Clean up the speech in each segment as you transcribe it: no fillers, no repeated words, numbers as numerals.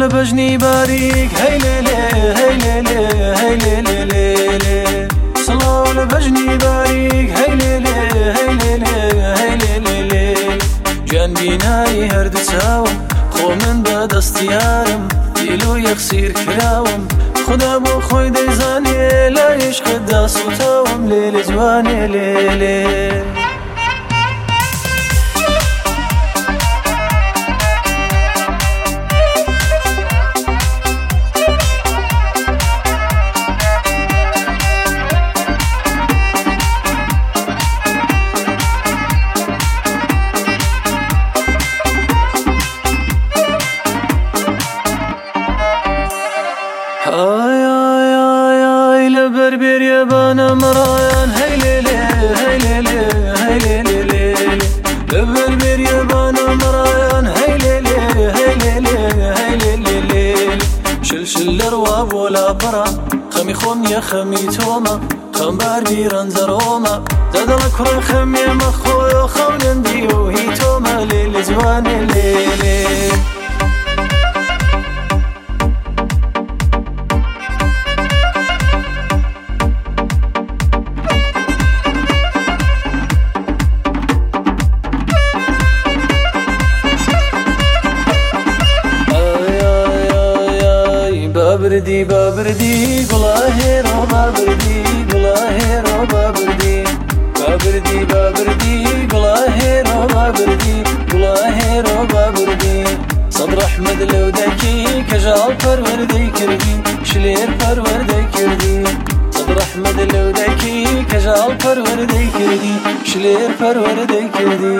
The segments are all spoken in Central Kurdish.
بجني باریک هی لیلی هی لیلی هی لیلی لیلی سڵاو لە بەژنی باریک هی لیلی هی لیلی هی لیلی لیلی گیان بینایی هەردوو چاوم خۆ من بەدەستیارم دیل و یەخسیر کراوم خدا بۆ خۆی دەیزانێ لە عیشقتدا سوتاوم لێلێ جوانێ لێلێ آی آی آی آی لەبەر بێریەبانە مەڕایان هەی لێلێ هەی لێلێ هەی لێلێ لێلێ لەبەر بێریەبانە مەڕایان هەی لێلێ هەی لێلێ هەی لێلێ لێلێ شلشل لەڕوا بۆ لاپەڕە خەمی خۆم نییە خەمی تۆمە خەمبار بیرەنجەڕۆمە دەدەڵە کوڕە خەمێمە خۆیۆ خەونەندی و هی تۆمە لێلێ جوانێ لێلێ بابردی بابردی گڵاهێرۆ بابردی گڵاهێرۆ بابردی بابردی بابردی گڵاهێرۆ بابردی گڵاهێرۆ بابردی سەد ڕەحمەت لەو دەکی کەژاڵ پەروەردەی کردی شلێر پەروەردەی کردی سەد ڕەحمەت لەو دەکی کەژاڵ پەروەردەی کردی شلێر پەروەردەی کردی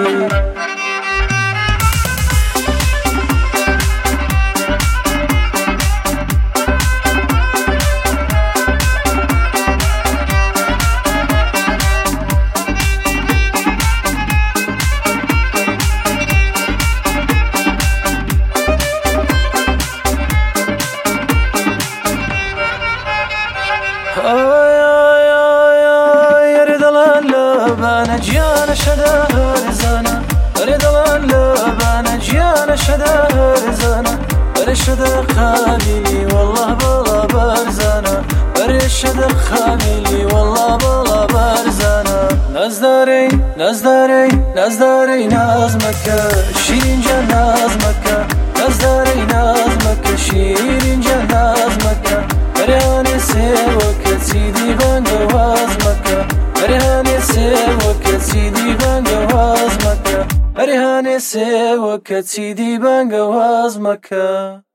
آی آی آی آی ئەرێ دەڵان لەبانە گیانە شەدا هەرزانە ئەرێ دەڵان لەبانە گیانە شەدا هەرزانە ئەرێ شەدە خامیلی وەڵڵا بەڵا بەرزانە ئەرێ شەدە خامیلی وەڵڵا بەڵا بەرزانە نازدارەی نازدارەی نازدارەی ناز مەکە شیرین گیان ناز مەکە نازدارەی ناز مەکە شیرین گیان ناز مەکە ئەرێهانێ سێوە کەچیدی بانگە واز مەکە ئەرێهانێ سێوە کەچیدی بانگە واز مەکە ئەرێهانێ سێوە کەچیدی بانگە واز مەکە